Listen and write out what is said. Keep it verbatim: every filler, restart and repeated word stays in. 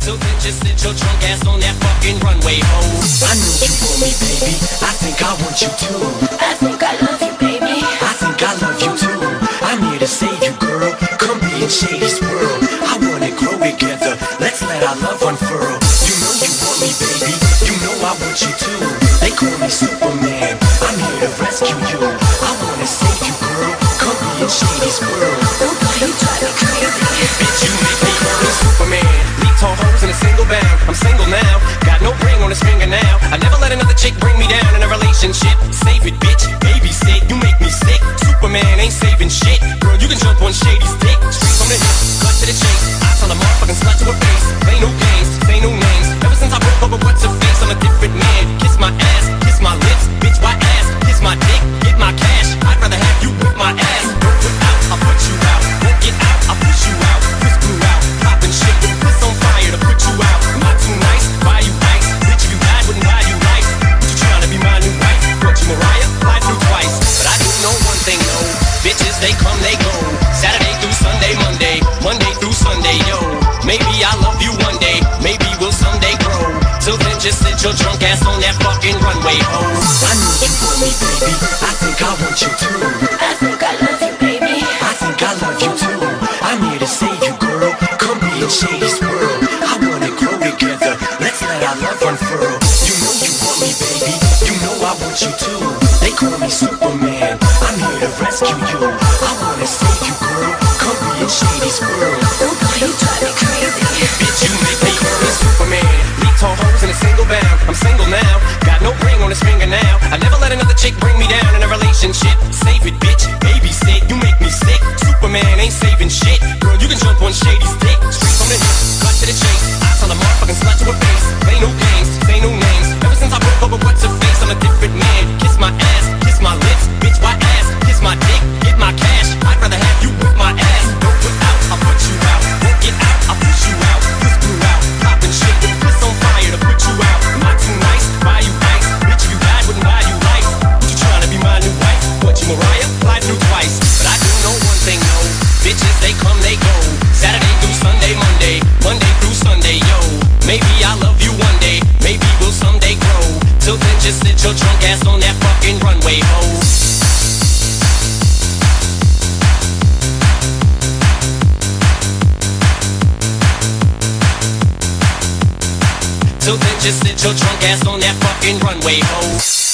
Till then just sit your drunk ass on that fucking runway, ho. I know you want me, baby. I think I want you too. I think I love you, baby. I think I love you too. I'm here to save you, girl. Come be in Shady's world. I wanna grow together. Let's let our love unfurl. You know you want me, baby. You know I want you too. They call me Superman. I'm here to rescue you. I wanna save you, girl. Come be in Shady's world. Oh boy, you drive me crazy. Bitch, you make me call me Superman. Leave tall hoes in a single bound. I'm single now. Got no ring on his finger now. I never let another chick bring me down in a relationship. Save it, bitch. Babysit. You make me sick. Superman ain't saving shit. Girl, you can jump on Shady's dick. Straight from the hip, cut to the chase. I tell a motherfucking slut to her face. Play no games, say no names. Ever since I broke up with what's her face, I'm a different man. Kiss my ass, kiss my lips. Bitch, why ass? Kiss my dick, get my cash. I'd rather have you whip my ass. Don't put out, I'll put you out. Won't get out, I'll push you out. Twist blew out, poppin' shit. Piss on fire to put you out. Not too nice, buy you ice. Bitch, if you died, wouldn't buy you life. But you tryna be my new wife. What you Mariah? Fly through twice. But I do know one thing, no. Bitches, they come, they go. Saturday through Sunday, Monday. Monday through Sunday, yo. Maybe I'll love you one day. Maybe we'll someday grow. Till then, just sit your drunk ass on that fucking runway, ho. I know you want me, baby. I think I want you too. I think I love you, baby. I think I love you too. I'm here to save you, girl. Come be in Shady's world. I wanna grow together. Let's let our love unfurl. You know you want me, baby. You know I want you too. They call me Superman. I'm here to rescue you. I wanna save you, girl. Come be in Shady's world. Oh boy, you drive me crazy. Bitch, you make me call me Superman. Leave tall hoes in a single bound. I'm single now. Got no ring on his finger now. I never let another chick bring me down in a relationship. Save it, bitch. Babysit. You make me sick. Superman ain't saving shit. Girl, you can jump on Shady's dick. Straight from the hip, cut to the chase. I tell a motherfucking slut to her face. Play no games, say no names. Ever since I broke up with what's her face, I'm a different man. Kiss my ass, kiss my lips. Bitch, why ass? Kiss my dick, get my cash. I'd rather have you whip my ass. Don't put out, I'll put you out. Won't get out, I'll push you out. Twist blew out, poppin' shit. Piss on fire to put you out. Not too nice, buy you ice. Bitch, if you died, wouldn't buy you life. But you tryna be my new wife. What you Mariah? Fly through twice. But I do know one thing, no. Bitches, they come, they go. Saturday through Sunday, Monday. Monday through Sunday, yo. Maybe I'll love you one day. Maybe we'll someday grow. Till then, just sit your drunk ass on that fucking runway, ho. Till then, just sit your drunk ass on that fucking runway, ho.